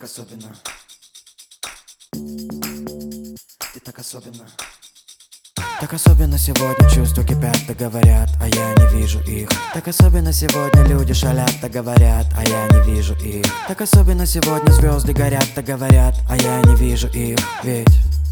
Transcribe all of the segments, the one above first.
особенно. Ты так особенно. Так особенно сегодня чувства кипят, так говорят, а я не вижу их. Так особенно сегодня люди шалят, так говорят, а я не вижу их. Так особенно сегодня звезды горят, так говорят, а я не вижу их. Ведь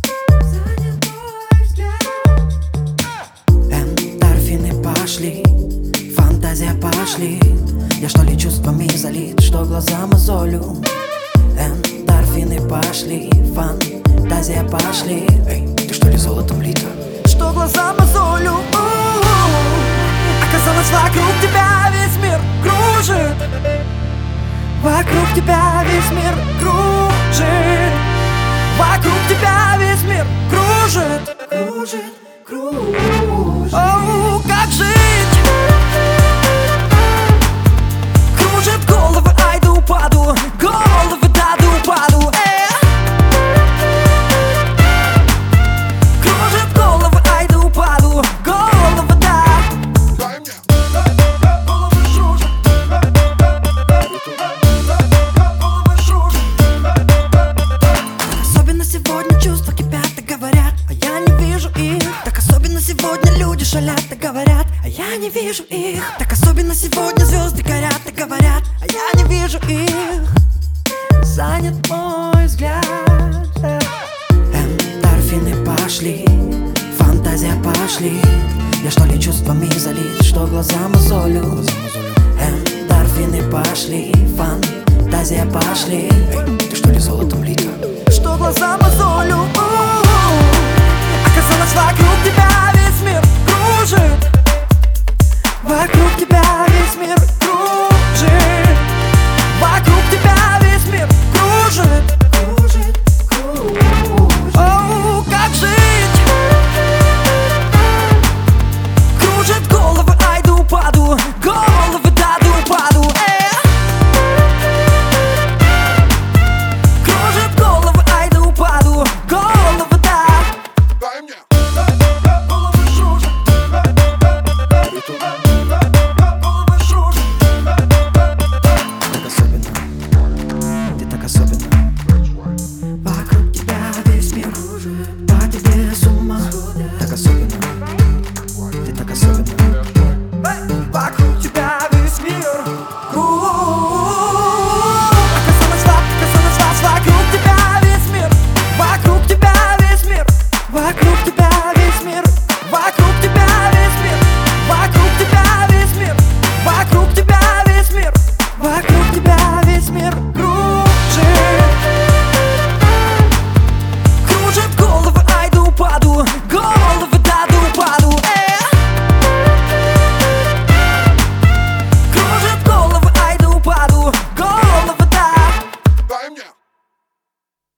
эндорфины пошли, фантазия пошли. Я что ли чувствами залит, что глаза мозолю. Эндорфины пошли, фантазия пошли. Эй, ты что ли золотом лита? Что глаза мозолю. Оказалось, вокруг тебя весь мир кружит. Вокруг тебя весь мир кружит. Вокруг тебя весь мир кружит. Кружит, кружит. Оу, как жить? Кружит головы, ай да упаду. Головы, да да упаду. Кружит головы, ай да упаду. Головы, да. Особенно сегодня чувства кипят, так говорят, а я не вижу их. Так особенно сегодня люди шалят, так говорят, а я не вижу их. Так особенно сегодня звезды горят, так говорят, а я не вижу их. Занят мой взгляд. Эндорфины пошли, фантазия пошли. Я что ли чувствами залит, что глаза мозолю. Эндорфины пошли, фантазия пошли. Эй, ты что ли золотом лита? Что глаза мозолю. Оказалось, вокруг тебя весь мир кружит. Вокруг тебя